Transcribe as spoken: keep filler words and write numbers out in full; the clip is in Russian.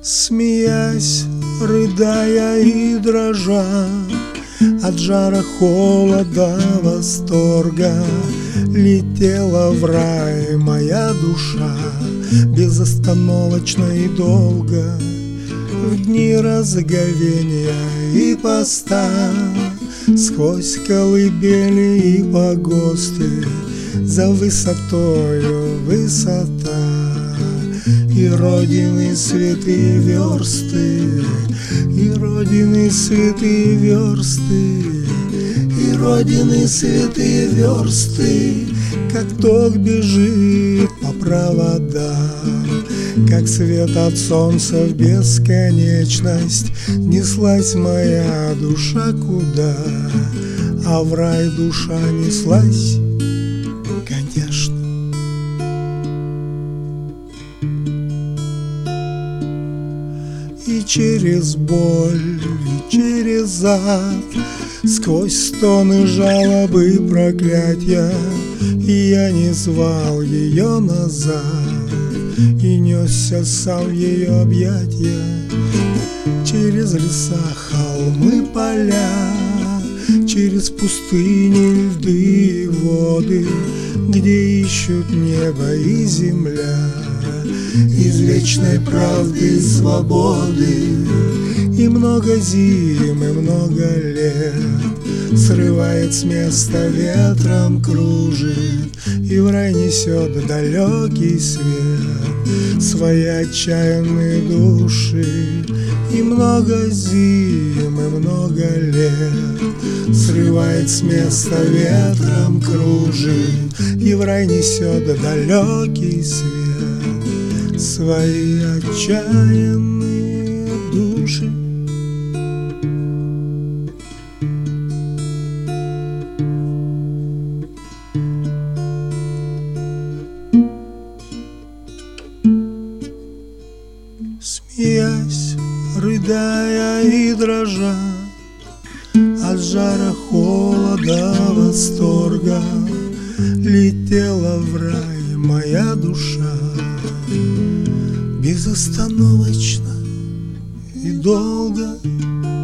Смеясь, рыдая и дрожа от жара, холода, восторга, летела в рай моя душа безостановочно и долго. В дни разговения и поста, сквозь колыбели и погосты, за высотою высота, и родины святые версты, и родины святые версты, и родины святые версты, как ток бежит по проводам, как свет от солнца в бесконечность. Неслась моя душа куда, а в рай душа неслась, конечно. И через боль, и через ад, сквозь стоны, жалобы и проклятия, и я не звал ее назад, и несся сам в ее объятия. Через леса, холмы, поля, через пустыни, льды и воды, где ищут небо и земля извечной правды и свободы. И много зим, и много лет срывает с места, ветром кружит, и в рай несет далекий свет свои отчаянные души. И много зим, и много лет срывает с места, ветром кружит, и в рай несет далекий свет свои отчаянные души. Смеясь, рыдая и дрожа от жара, холода, восторга, летела в рай моя душа безостановочно и долго.